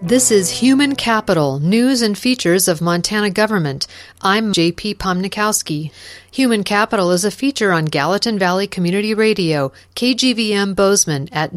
This is Human Capital, News and Features of Montana Government. I'm J.P. Pomnikowski. Human Capital is a feature on Gallatin Valley Community Radio, KGVM Bozeman at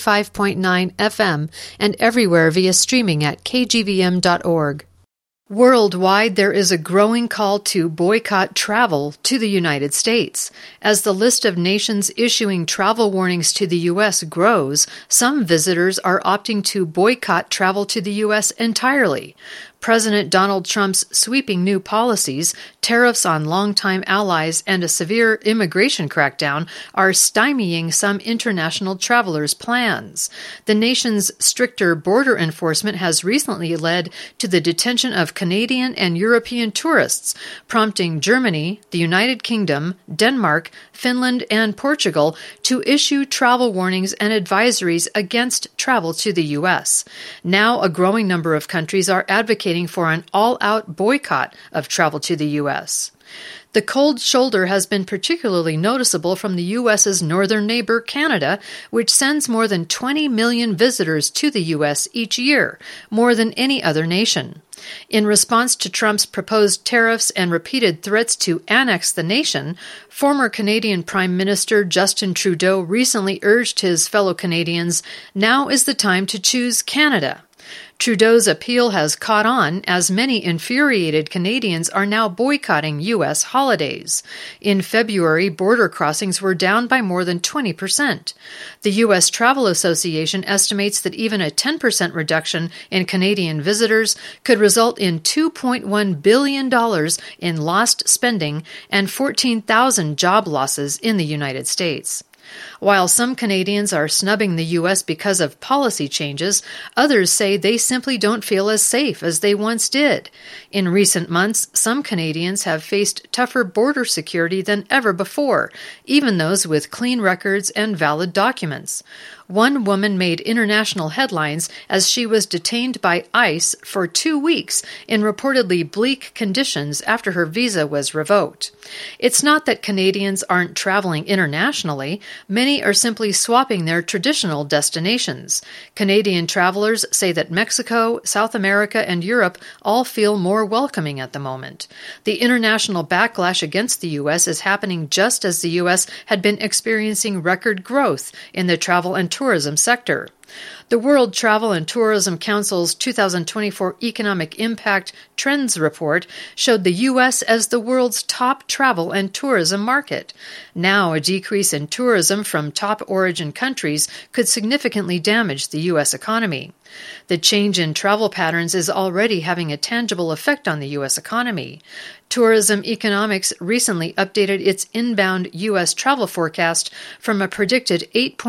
95.9 FM and everywhere via streaming at kgvm.org. Worldwide, there is a growing call to boycott travel to the United States. As the list of nations issuing travel warnings to the U.S. grows, some visitors are opting to boycott travel to the U.S. entirely. President Donald Trump's sweeping new policies, tariffs on longtime allies, and a severe immigration crackdown are stymieing some international travelers' plans. The nation's stricter border enforcement has recently led to the detention of Canadian and European tourists, prompting Germany, the United Kingdom, Denmark, Finland, and Portugal to issue travel warnings and advisories against travel to the U.S. Now, a growing number of countries are advocating for an all-out boycott of travel to the U.S. The cold shoulder has been particularly noticeable from the U.S.'s northern neighbor, Canada, which sends more than 20 million visitors to the U.S. each year, more than any other nation. In response to Trump's proposed tariffs and repeated threats to annex the nation, former Canadian Prime Minister Justin Trudeau recently urged his fellow Canadians, "Now is the time to choose Canada." Trudeau's appeal has caught on as many infuriated Canadians are now boycotting U.S. holidays. In February, border crossings were down by more than 20%. The U.S. Travel Association estimates that even a 10% reduction in Canadian visitors could result in $2.1 billion in lost spending and 14,000 job losses in the United States. While some Canadians are snubbing the U.S. because of policy changes, others say they simply don't feel as safe as they once did. In recent months, some Canadians have faced tougher border security than ever before, even those with clean records and valid documents. One woman made international headlines as she was detained by ICE for 2 weeks in reportedly bleak conditions after her visa was revoked. It's not that Canadians aren't traveling internationally. Many are simply swapping their traditional destinations. Canadian travelers say that Mexico, South America, and Europe all feel more welcoming at the moment. The international backlash against the U.S. is happening just as the U.S. had been experiencing record growth in the travel and tourism sector. The World Travel and Tourism Council's 2024 Economic Impact Trends Report showed the U.S. as the world's top travel and tourism market. Now, a decrease in tourism from top origin countries could significantly damage the U.S. economy. The change in travel patterns is already having a tangible effect on the U.S. economy. Tourism Economics recently updated its inbound U.S. travel forecast from a predicted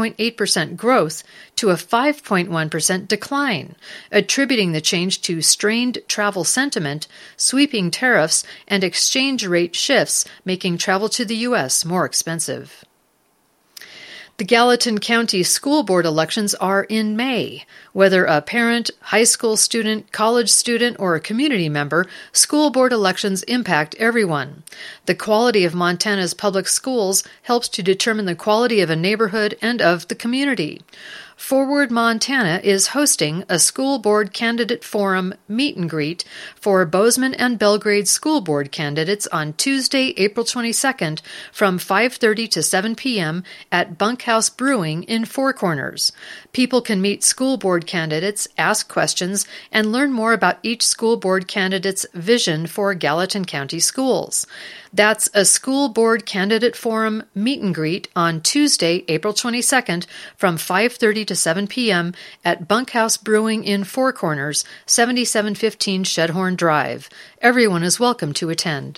8.8% growth to a 5.1% decline, attributing the change to strained travel sentiment, sweeping tariffs, and exchange rate shifts, making travel to the U.S. more expensive. The Gallatin County School Board elections are in May. Whether a parent, high school student, college student, or a community member, school board elections impact everyone. The quality of Montana's public schools helps to determine the quality of a neighborhood and of the community. Forward Montana is hosting a school board candidate forum meet and greet for Bozeman and Belgrade school board candidates on Tuesday, April 22nd from 5:30 to 7 p.m. at Bunkhouse Brewing in Four Corners. People can meet school board candidates, ask questions, and learn more about each school board candidate's vision for Gallatin County schools. That's a school board candidate forum meet and greet on Tuesday, April 22nd from 5:30 to 7 p.m. at Bunkhouse Brewing in Four Corners, 7715 Shedhorn Drive. Everyone is welcome to attend.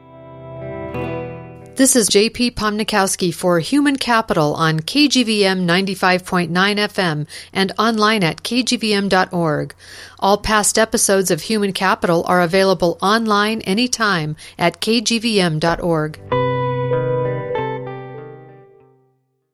This is J.P. Pomnikowski for Human Capital on KGVM 95.9 FM and online at kgvm.org. All past episodes of Human Capital are available online anytime at kgvm.org.